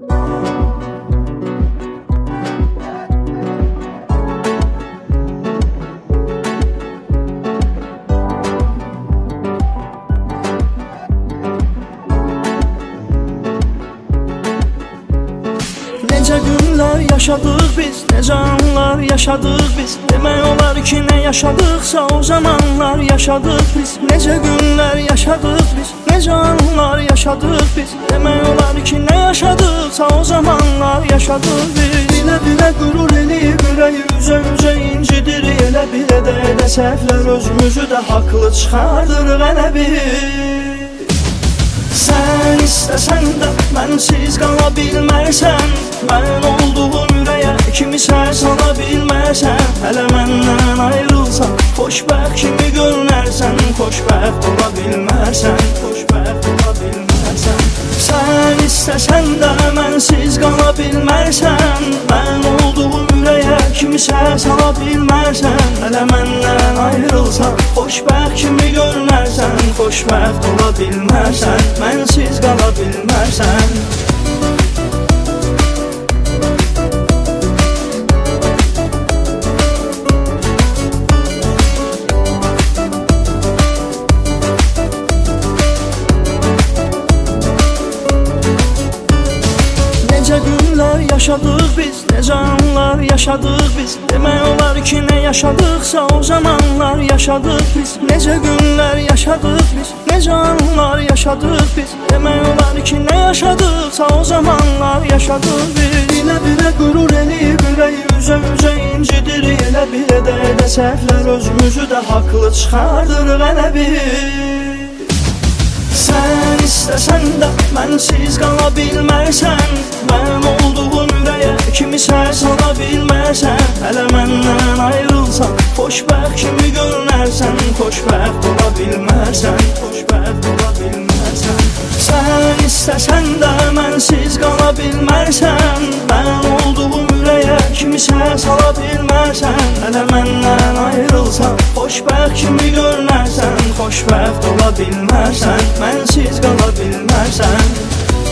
Necə günlər yaşadıq biz, necə anlar yaşadıq biz. Demək olar ki, nə yaşadıqsa o zamanlar yaşadıq biz. Necə günlər yaşadıq biz, necə anlar yaşadıq biz. Demək olar ki, nə yaşadıqsa o zamanlar yaşadıq biz. Bilə-bilə qürur eləyib ürəyi üzə-üzə incidir. Elə bilə də səhvlər özümüzü də haqlı çıxardırıq elə bir. Sən istəsən də mənsiz qala bilmərsən. Mən olduğum ürəyə kimisə sala bilmərsən. Hələ məndən ayrılsan, xoşbəxt kimi görünərsən. Xoşbəxt ola bilmərsən, xoşbəxt ola bilmərsən. Sən istəsən də mənsiz qala bilmərsən. Mən olduğum ürəyə kimisə sala bilmərsən. Hələ məndən ayrılsan, xoşbəxt kimi görünərsən. Xoşbəxt ola bilmərsən, mənsiz qala bilmərsən. Necə günlər yaşadıq biz, necə anlar yaşadıq biz. Demək olar ki, nə yaşadıqsa o zamanlar yaşadıq biz. Necə günlər yaşadıq biz, necə anlar yaşadıq biz. Demək olar ki, nə yaşadıqsa o zamanlar yaşadıq biz. Bilə-bilə qürur eləyib ürəyi üzə-üzə incidir. Elə bilə də səhvlər özümüzü də haqlı çıxardırıq elə bir. Sən istəsən də mənsiz qala bilmərsən. Mən olduğum ürəyə kimisə sala bilmərsən. Hələ məndən ayrılsan, xoşbəxt kimi görünərsən. Xoşbəxt ola bilmərsən, xoşbəxt ola bilmərsən. Sən istəsən də mənsiz qala bilmərsən. Mən olduğum ürəyə kimisə sala bilmərsən. Hələ məndən ayrılsan, xoşbəxt kimi görünərsən. Xoşbəxt ola bilmərsən, mənsiz qala bilmərsən.